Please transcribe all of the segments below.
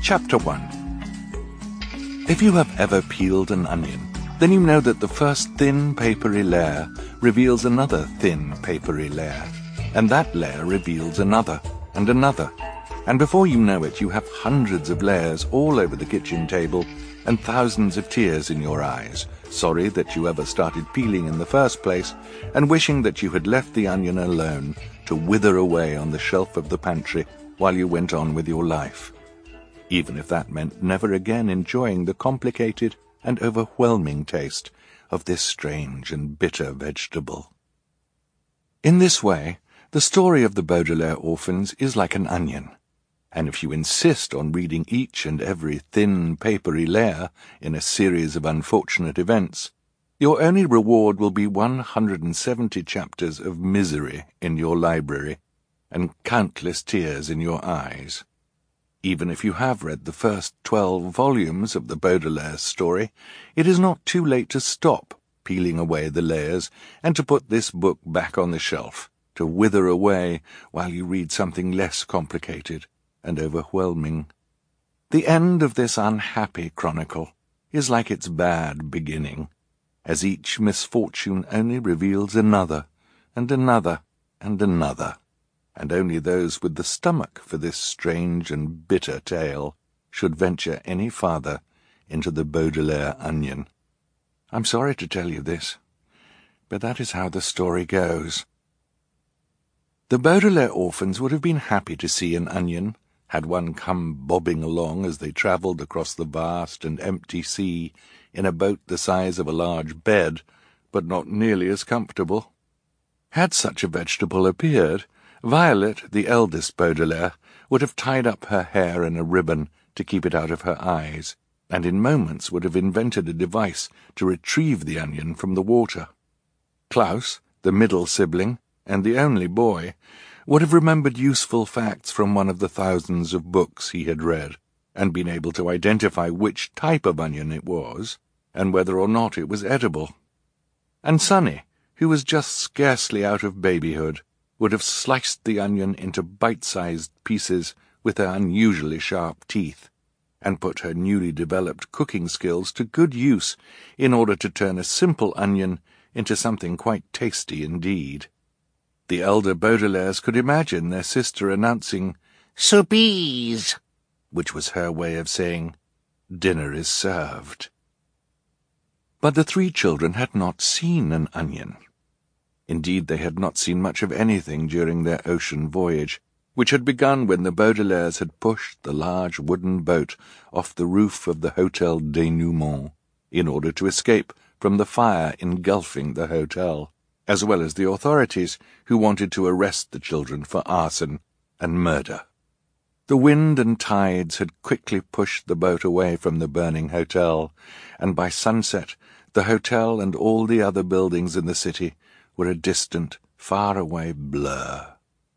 Chapter 1. If you have ever peeled an onion, then you know that the first thin, papery layer reveals another thin, papery layer, and that layer reveals another, and another, and before you know it, you have hundreds of layers all over the kitchen table and thousands of tears in your eyes, sorry that you ever started peeling in the first place, and wishing that you had left the onion alone to wither away on the shelf of the pantry while you went on with your life, even if that meant never again enjoying the complicated and overwhelming taste of this strange and bitter vegetable. In this way, the story of the Baudelaire orphans is like an onion, and if you insist on reading each and every thin, papery layer in a series of unfortunate events, your only reward will be 170 chapters of misery in your library and countless tears in your eyes. Even if you have read the first 12 volumes of the Baudelaire story, it is not too late to stop peeling away the layers and to put this book back on the shelf, to wither away while you read something less complicated and overwhelming. The end of this unhappy chronicle is like its bad beginning, as each misfortune only reveals another, and another, and another, and only those with the stomach for this strange and bitter tale should venture any farther into the Baudelaire onion. I'm sorry to tell you this, but that is how the story goes. The Baudelaire orphans would have been happy to see an onion, had one come bobbing along as they travelled across the vast and empty sea in a boat the size of a large bed, but not nearly as comfortable. Had such a vegetable appeared, Violet, the eldest Baudelaire, would have tied up her hair in a ribbon to keep it out of her eyes, and in moments would have invented a device to retrieve the onion from the water. Klaus, the middle sibling, and the only boy, would have remembered useful facts from one of the thousands of books he had read, and been able to identify which type of onion it was, and whether or not it was edible. And Sonny, who was just scarcely out of babyhood, would have sliced the onion into bite-sized pieces with her unusually sharp teeth, and put her newly developed cooking skills to good use in order to turn a simple onion into something quite tasty indeed. The elder Baudelaires could imagine their sister announcing, "Soupies," which was her way of saying, "Dinner is served." But the three children had not seen an onion. Indeed, they had not seen much of anything during their ocean voyage, which had begun when the Baudelaires had pushed the large wooden boat off the roof of the Hotel Dénouement in order to escape from the fire engulfing the hotel, as well as the authorities who wanted to arrest the children for arson and murder. The wind and tides had quickly pushed the boat away from the burning hotel, and by sunset the hotel and all the other buildings in the city were a distant, far-away blur.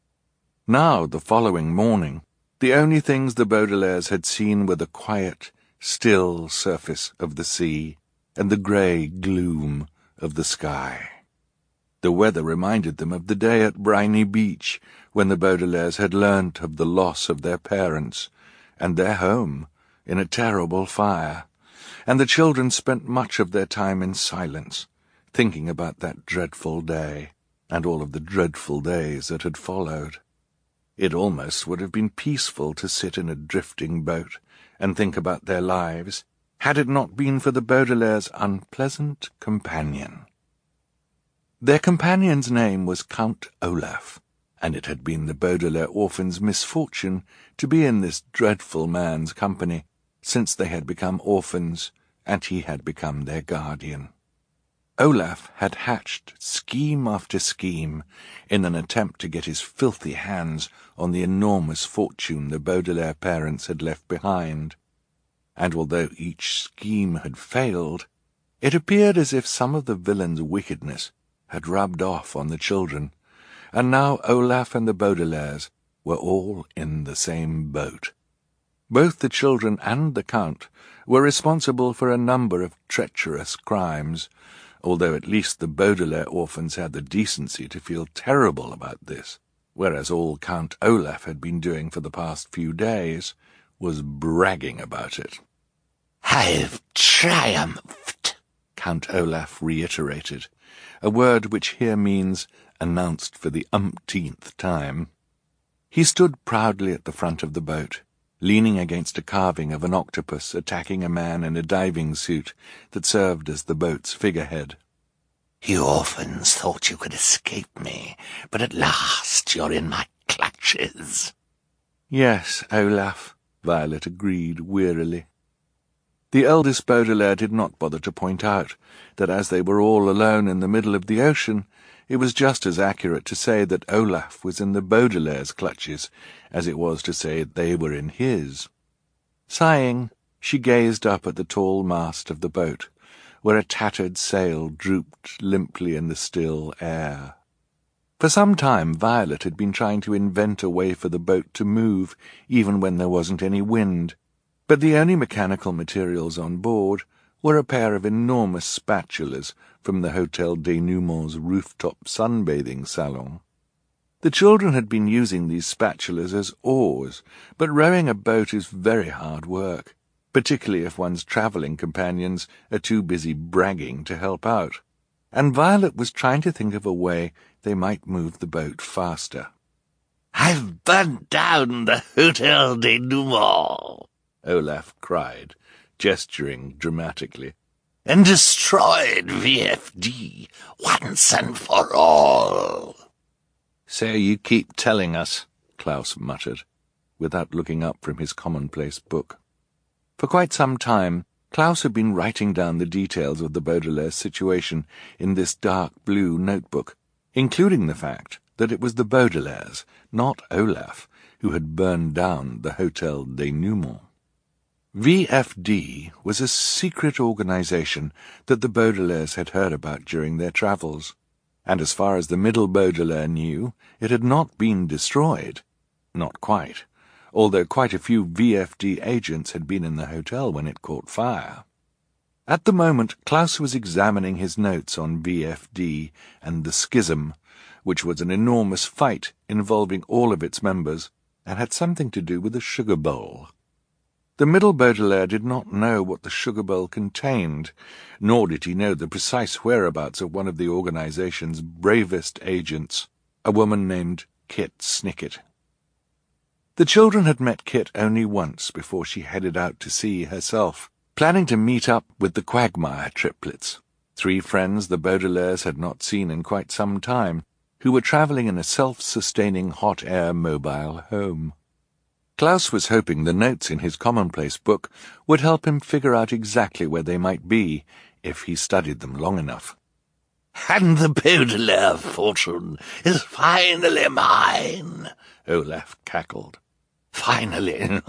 Now, the following morning, the only things the Baudelaires had seen were the quiet, still surface of the sea and the grey gloom of the sky. The weather reminded them of the day at Briny Beach, when the Baudelaires had learnt of the loss of their parents and their home in a terrible fire, and the children spent much of their time in silence, thinking about that dreadful day, and all of the dreadful days that had followed. It almost would have been peaceful to sit in a drifting boat and think about their lives, had it not been for the Baudelaire's unpleasant companion. Their companion's name was Count Olaf, and it had been the Baudelaire orphans' misfortune to be in this dreadful man's company since they had become orphans and he had become their guardian. Olaf had hatched scheme after scheme in an attempt to get his filthy hands on the enormous fortune the Baudelaire parents had left behind, and although each scheme had failed, it appeared as if some of the villain's wickedness had rubbed off on the children, and now Olaf and the Baudelaires were all in the same boat. Both the children and the Count were responsible for a number of treacherous crimes, although at least the Baudelaire orphans had the decency to feel terrible about this, whereas all Count Olaf had been doing for the past few days was bragging about it. "I've triumphed," Count Olaf reiterated, a word which here means announced for the umpteenth time. He stood proudly at the front of the boat, leaning against a carving of an octopus attacking a man in a diving suit that served as the boat's figurehead. "You orphans thought you could escape me, but at last you're in my clutches." "Yes, Olaf," Violet agreed wearily. The eldest Baudelaire did not bother to point out that as they were all alone in the middle of the ocean, it was just as accurate to say that Olaf was in the Baudelaire's clutches as it was to say they were in his. Sighing, she gazed up at the tall mast of the boat, where a tattered sail drooped limply in the still air. For some time Violet had been trying to invent a way for the boat to move, even when there wasn't any wind, but the only mechanical materials on board were a pair of enormous spatulas from the Hotel Dénouement's rooftop sunbathing salon. The children had been using these spatulas as oars, but rowing a boat is very hard work, particularly if one's travelling companions are too busy bragging to help out, and Violet was trying to think of a way they might move the boat faster. "I've burnt down the Hotel Dénouement," Olaf cried, gesturing dramatically, "and destroyed VFD once and for all." "So you keep telling us," Klaus muttered, without looking up from his commonplace book. For quite some time, Klaus had been writing down the details of the Baudelaire situation in this dark blue notebook, including the fact that it was the Baudelaires, not Olaf, who had burned down the Hotel Dénouement. VFD was a secret organization that the Baudelaires had heard about during their travels, and as far as the middle Baudelaire knew, it had not been destroyed. Not quite, although quite a few VFD agents had been in the hotel when it caught fire. At the moment, Klaus was examining his notes on VFD and the Schism, which was an enormous fight involving all of its members and had something to do with a sugar bowl. The middle Baudelaire did not know what the sugar bowl contained, nor did he know the precise whereabouts of one of the organization's bravest agents, a woman named Kit Snicket. The children had met Kit only once before she headed out to sea herself, planning to meet up with the Quagmire triplets, 3 friends the Baudelaires had not seen in quite some time, who were travelling in a self-sustaining hot-air mobile home. Klaus was hoping the notes in his commonplace book would help him figure out exactly where they might be, if he studied them long enough. "And the Baudelaire fortune is finally mine," Olaf cackled. "Finally.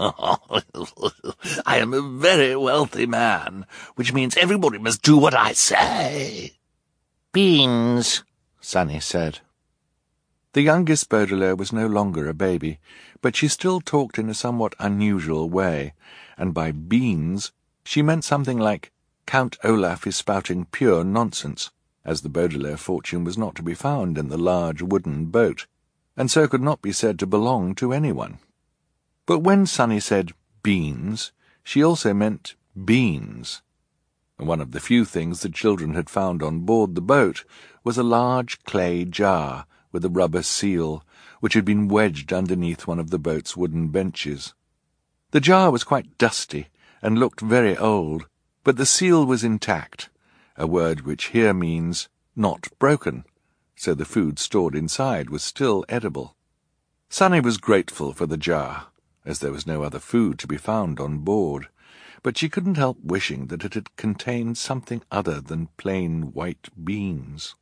I am a very wealthy man, which means everybody must do what I say." "Beans," Sunny said. The youngest Baudelaire was no longer a baby, but she still talked in a somewhat unusual way, and by beans she meant something like, "Count Olaf is spouting pure nonsense," as the Baudelaire fortune was not to be found in the large wooden boat, and so could not be said to belong to anyone. But when Sunny said beans, she also meant beans. One of the few things the children had found on board the boat was a large clay jar with a rubber seal, which had been wedged underneath one of the boat's wooden benches. The jar was quite dusty and looked very old, but the seal was intact, a word which here means not broken, so the food stored inside was still edible. Sunny was grateful for the jar, as there was no other food to be found on board, but she couldn't help wishing that it had contained something other than plain white beans.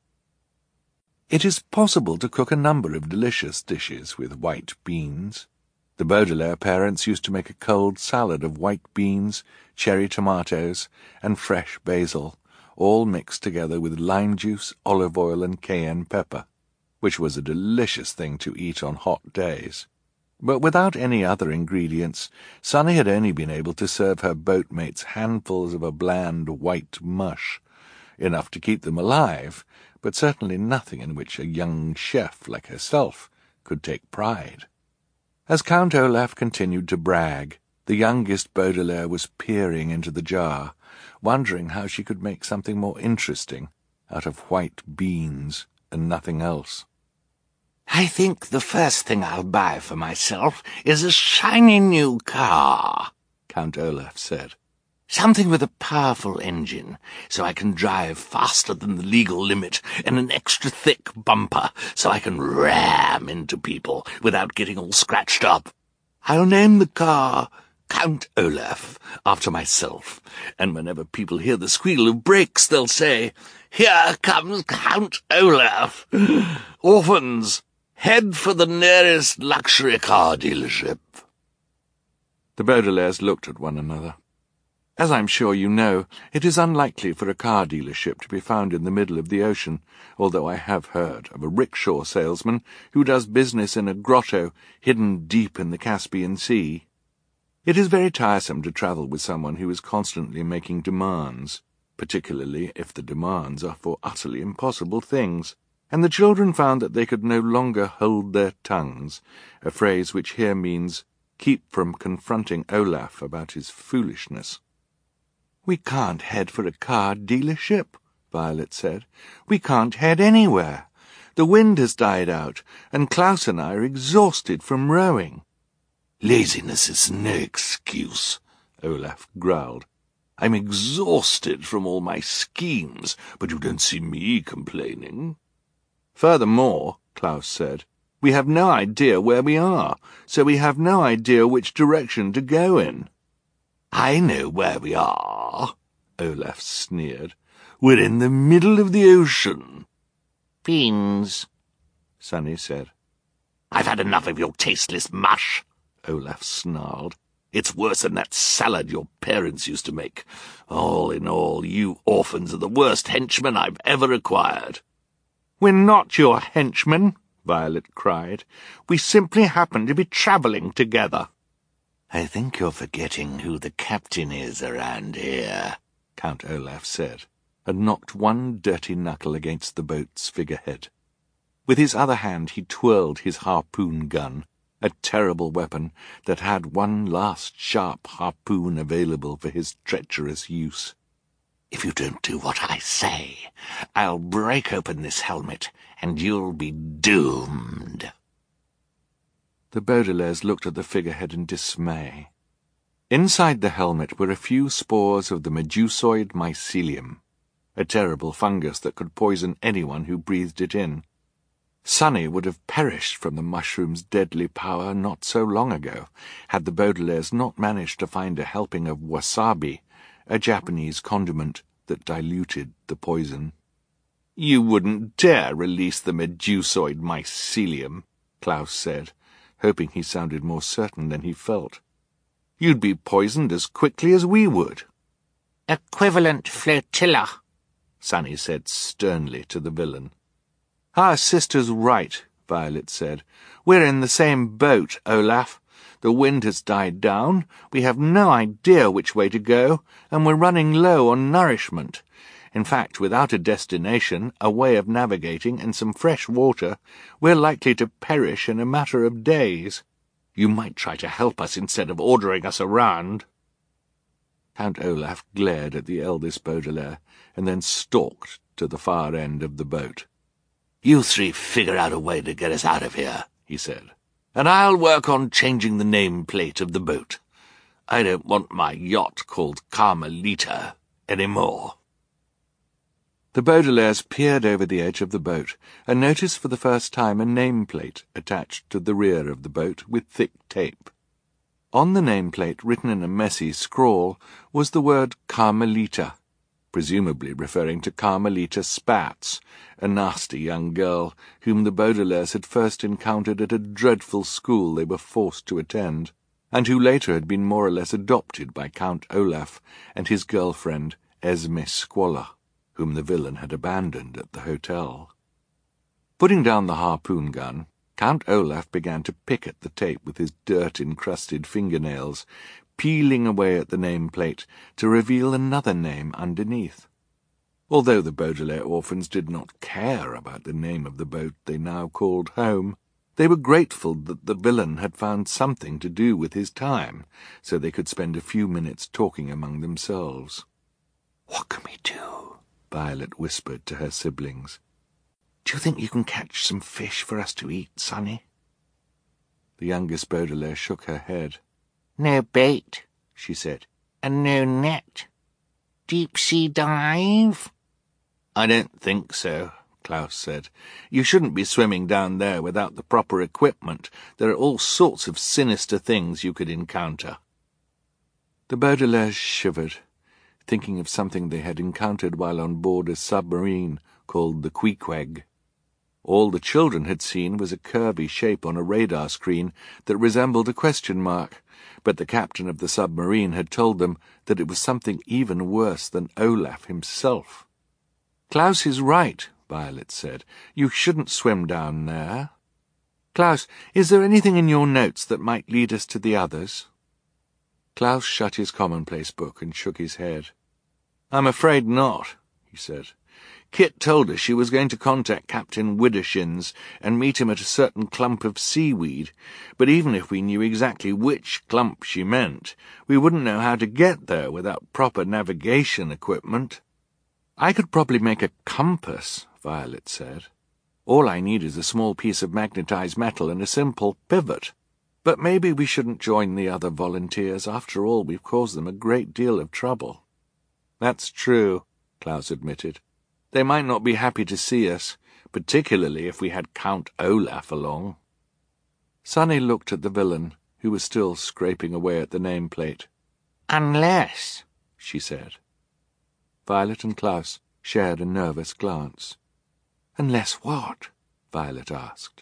It is possible to cook a number of delicious dishes with white beans. The Baudelaire parents used to make a cold salad of white beans, cherry tomatoes, and fresh basil, all mixed together with lime juice, olive oil, and cayenne pepper, which was a delicious thing to eat on hot days. But without any other ingredients, Sunny had only been able to serve her boatmates handfuls of a bland white mush, enough to keep them alive, but certainly nothing in which a young chef like herself could take pride. As Count Olaf continued to brag, The youngest Baudelaire was peering into the jar, wondering how she could make something more interesting out of white beans and nothing else. "I think the first thing I'll buy for myself is a shiny new car," Count Olaf said. "Something with a powerful engine, so I can drive faster than the legal limit, and an extra thick bumper, so I can ram into people without getting all scratched up. I'll name the car Count Olaf, after myself, and whenever people hear the squeal of brakes, they'll say, 'Here comes Count Olaf!' Orphans, head for the nearest luxury car dealership." The Baudelaires looked at one another. As I'm sure you know, it is unlikely for a car dealership to be found in the middle of the ocean, although I have heard of a rickshaw salesman who does business in a grotto hidden deep in the Caspian Sea. It is very tiresome to travel with someone who is constantly making demands, particularly if the demands are for utterly impossible things, and the children found that they could no longer hold their tongues, a phrase which here means keep from confronting Olaf about his foolishness. "We can't head for a car dealership," Violet said. "We can't head anywhere. The wind has died out, and Klaus and I are exhausted from rowing." "Laziness is no excuse," Olaf growled. "I'm exhausted from all my schemes, but you don't see me complaining." "Furthermore," Klaus said, "we have no idea where we are, so we have no idea which direction to go in." "I know where we are," Olaf sneered. "We're in the middle of the ocean." "Beans," Sunny said. "I've had enough of your tasteless mush," Olaf snarled. "It's worse than that salad your parents used to make. All in all, you orphans are the worst henchmen I've ever acquired." "We're not your henchmen," Violet cried. "We simply happen to be travelling together." "I think you're forgetting who the captain is around here," Count Olaf said, and knocked one dirty knuckle against the boat's figurehead. With his other hand he twirled his harpoon gun, a terrible weapon that had one last sharp harpoon available for his treacherous use. "If you don't do what I say, I'll break open this helmet, and you'll be doomed." The Baudelaires looked at the figurehead in dismay. Inside the helmet were a few spores of the medusoid mycelium, a terrible fungus that could poison anyone who breathed it in. Sunny would have perished from the mushroom's deadly power not so long ago, had the Baudelaires not managed to find a helping of wasabi, a Japanese condiment that diluted the poison. "You wouldn't dare release the medusoid mycelium," Klaus said, hoping he sounded more certain than he felt. "You'd be poisoned as quickly as we would." "Equivalent flotilla," Sunny said sternly to the villain. "Our sister's right," Violet said. "We're in the same boat, Olaf. The wind has died down, we have no idea which way to go, and we're running low on nourishment. In fact, without a destination, a way of navigating, and some fresh water, we're likely to perish in a matter of days. You might try to help us instead of ordering us around." Count Olaf glared at the eldest Baudelaire, and then stalked to the far end of the boat. "You three figure out a way to get us out of here," he said, "and I'll work on changing the nameplate of the boat. I don't want my yacht called Carmelita anymore." The Baudelaires peered over the edge of the boat and noticed for the first time a nameplate attached to the rear of the boat with thick tape. On the nameplate, written in a messy scrawl, was the word Carmelita, presumably referring to Carmelita Spatz, a nasty young girl whom the Baudelaires had first encountered at a dreadful school they were forced to attend, and who later had been more or less adopted by Count Olaf and his girlfriend Esme Squalor, whom the villain had abandoned at the hotel. Putting down the harpoon gun, Count Olaf began to pick at the tape with his dirt-encrusted fingernails, peeling away at the nameplate to reveal another name underneath. Although the Baudelaire orphans did not care about the name of the boat they now called home, They were grateful that the villain had found something to do with his time, so they could spend a few minutes talking among themselves. "What can we do?" Violet whispered to her siblings. "Do you think you can catch some fish for us to eat, Sonny?" The youngest Baudelaire shook her head. "No bait," she said, "and no net. Deep-sea dive?" "I don't think so," Klaus said. "You shouldn't be swimming down there without the proper equipment. There are all sorts of sinister things you could encounter." The Baudelaires shivered, thinking of something they had encountered while on board a submarine called the Queequeg. All the children had seen was a curvy shape on a radar screen that resembled a question mark, but the captain of the submarine had told them that it was something even worse than Olaf himself. "Klaus is right," Violet said. "You shouldn't swim down there. Klaus, is there anything in your notes that might lead us to the others?" Klaus shut his commonplace book and shook his head. "I'm afraid not," he said. "Kit told us she was going to contact Captain Widdershins and meet him at a certain clump of seaweed, but even if we knew exactly which clump she meant, we wouldn't know how to get there without proper navigation equipment." "I could probably make a compass," Violet said. "All I need is a small piece of magnetized metal and a simple pivot. But maybe we shouldn't join the other volunteers. After all, we've caused them a great deal of trouble." "That's true," Klaus admitted. "They might not be happy to see us, particularly if we had Count Olaf along." Sonny looked at the villain, who was still scraping away at the nameplate. "Unless," she said. Violet and Klaus shared a nervous glance. "Unless what?" Violet asked.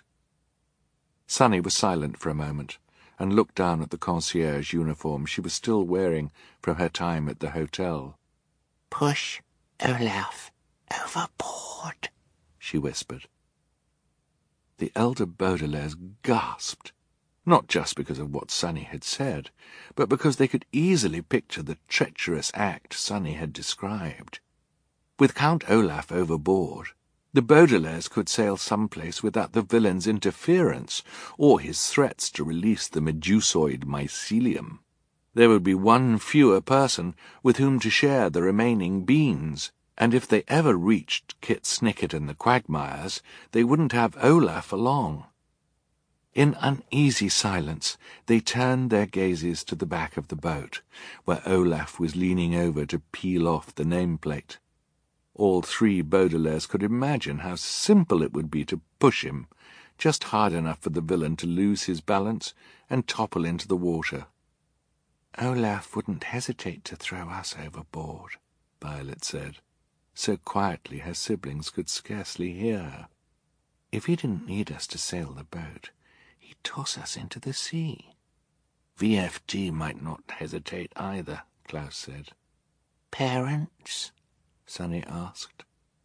Sonny was silent for a moment and looked down at the concierge uniform she was still wearing from her time at the hotel. "Push Olaf overboard," she whispered. The elder Baudelaires gasped, not just because of what Sonny had said, but because they could easily picture the treacherous act Sonny had described. With Count Olaf overboard, the Baudelaires could sail someplace without the villain's interference or his threats to release the Medusoid mycelium. There would be one fewer person with whom to share the remaining beans, and if they ever reached Kit Snicket and the Quagmires, they wouldn't have Olaf along. In uneasy silence, they turned their gazes to the back of the boat, where Olaf was leaning over to peel off the nameplate. All three Baudelaires could imagine how simple it would be to push him, just hard enough for the villain to lose his balance and topple into the water. "Olaf wouldn't hesitate to throw us overboard," Violet said, so quietly her siblings could scarcely hear her. "If he didn't need us to sail the boat, he'd toss us into the sea." "VFD might not hesitate either," Klaus said. "Parents?" Sonny asked.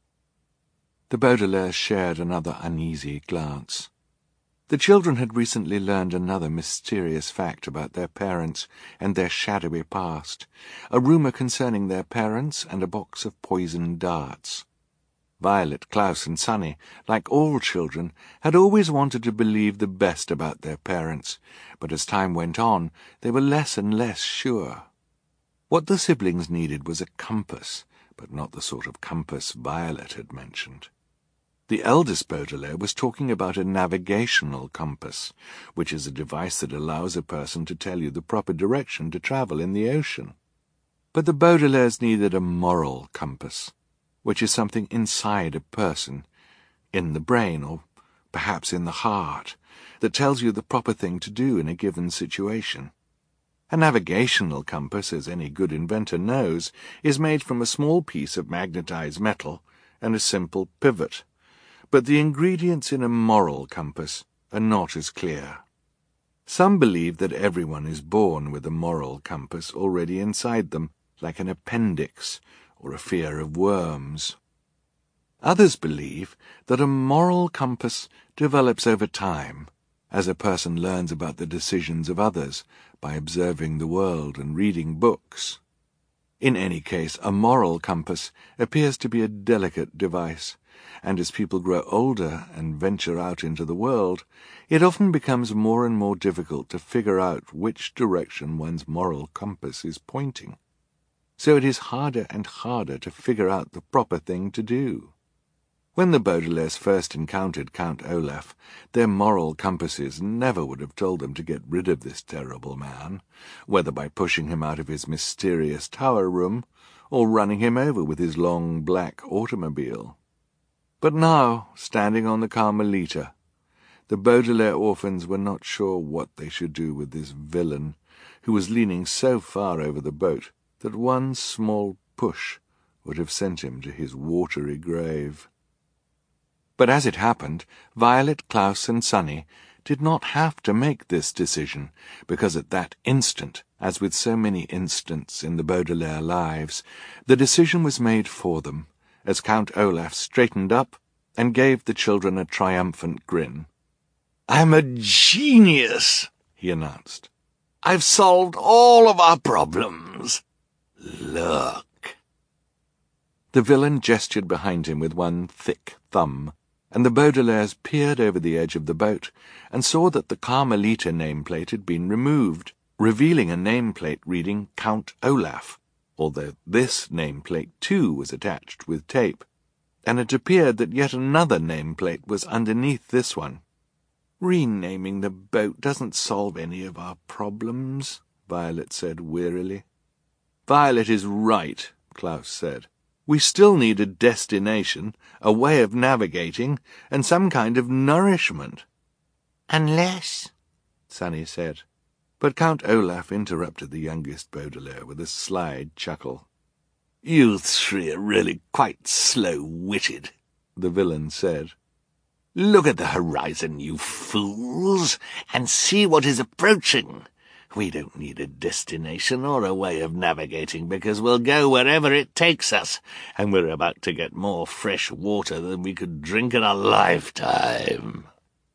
The Baudelaires shared another uneasy glance. The children had recently learned another mysterious fact about their parents and their shadowy past, a rumor concerning their parents and a box of poisoned darts. Violet, Klaus, and Sonny, like all children, had always wanted to believe the best about their parents, but as time went on, they were less and less sure. What the siblings needed was a compass, but not the sort of compass Violet had mentioned. The eldest Baudelaire was talking about a navigational compass, which is a device that allows a person to tell you the proper direction to travel in the ocean. But the Baudelaires needed a moral compass, which is something inside a person, in the brain, or perhaps in the heart, that tells you the proper thing to do in a given situation. A navigational compass, as any good inventor knows, is made from a small piece of magnetized metal and a simple pivot, but the ingredients in a moral compass are not as clear. Some believe that everyone is born with a moral compass already inside them, like an appendix or a fear of worms. Others believe that a moral compass develops over time, as a person learns about the decisions of others by observing the world and reading books. In any case, a moral compass appears to be a delicate device, and as people grow older and venture out into the world, it often becomes more and more difficult to figure out which direction one's moral compass is pointing. So it is harder and harder to figure out the proper thing to do. When the Baudelaires first encountered Count Olaf, their moral compasses never would have told them to get rid of this terrible man, whether by pushing him out of his mysterious tower room or running him over with his long black automobile. But now, standing on the Carmelita, the Baudelaire orphans were not sure what they should do with this villain, who was leaning so far over the boat that one small push would have sent him to his watery grave. But as it happened, Violet, Klaus, and Sunny did not have to make this decision, because at that instant, as with so many instants in the Baudelaire lives, the decision was made for them, as Count Olaf straightened up and gave the children a triumphant grin. "I'm a genius," he announced. "I've solved all of our problems. Look." The villain gestured behind him with one thick thumb, and the Baudelaires peered over the edge of the boat and saw that the Carmelita nameplate had been removed, revealing a nameplate reading Count Olaf, although this nameplate too was attached with tape, and it appeared that yet another nameplate was underneath this one. "Renaming the boat doesn't solve any of our problems," Violet said wearily. "Violet is right," Klaus said. "We still need a destination, a way of navigating, and some kind of nourishment." "Unless," Sunny said. But Count Olaf interrupted the youngest Baudelaire with a sly chuckle. "You three are really quite slow-witted," the villain said. "Look at the horizon, you fools, and see what is approaching. We don't need a destination or a way of navigating, because we'll go wherever it takes us, and we're about to get more fresh water than we could drink in a lifetime."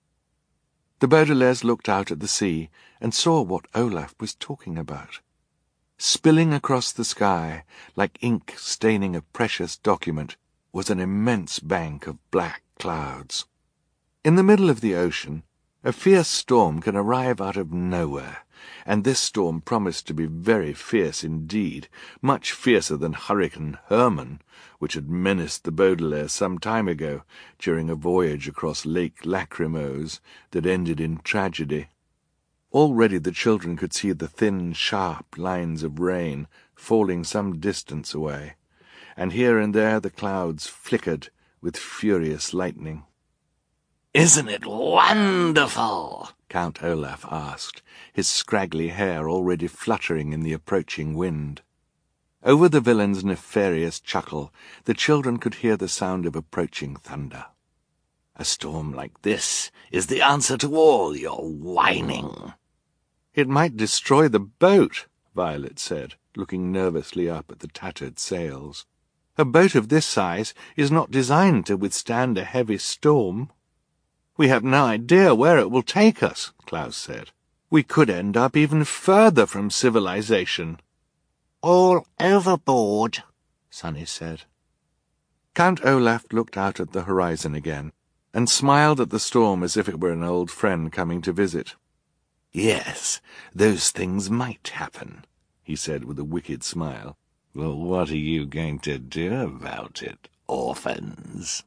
The Baudelaires looked out at the sea and saw what Olaf was talking about. Spilling across the sky, like ink staining a precious document, was an immense bank of black clouds. In the middle of the ocean, a fierce storm can arrive out of nowhere, and this storm promised to be very fierce indeed, much fiercer than Hurricane Herman, which had menaced the Baudelaires some time ago during a voyage across Lake Lachrymose that ended in tragedy. Already the children could see the thin, sharp lines of rain falling some distance away, and here and there the clouds flickered with furious lightning. "Isn't it wonderful?" Count Olaf asked, his scraggly hair already fluttering in the approaching wind. Over the villain's nefarious chuckle, the children could hear the sound of approaching thunder. "A storm like this is the answer to all your whining." "It might destroy the boat," Violet said, looking nervously up at the tattered sails. "A boat of this size is not designed to withstand a heavy storm." "We have no idea where it will take us," Klaus said. "We could end up even further from civilization." "All overboard," Sunny said. Count Olaf looked out at the horizon again, and smiled at the storm as if it were an old friend coming to visit. "Yes, those things might happen," he said with a wicked smile. "Well, what are you going to do about it, orphans?"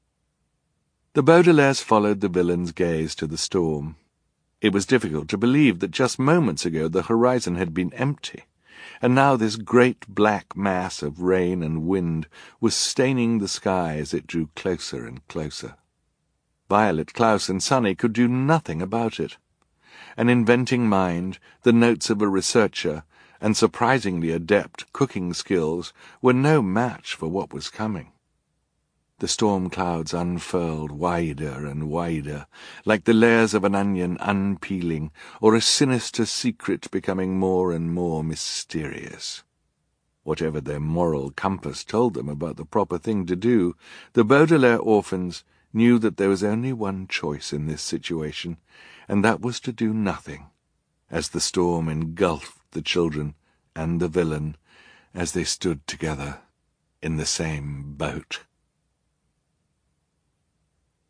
The Baudelaires followed the villain's gaze to the storm. It was difficult to believe that just moments ago the horizon had been empty, and now this great black mass of rain and wind was staining the sky as it drew closer and closer. Violet, Klaus, and Sunny could do nothing about it. An inventing mind, the notes of a researcher, and surprisingly adept cooking skills were no match for what was coming. The storm clouds unfurled wider and wider, like the layers of an onion unpeeling, or a sinister secret becoming more and more mysterious. Whatever their moral compass told them about the proper thing to do, the Baudelaire orphans knew that there was only one choice in this situation, and that was to do nothing, as the storm engulfed the children and the villain as they stood together in the same boat.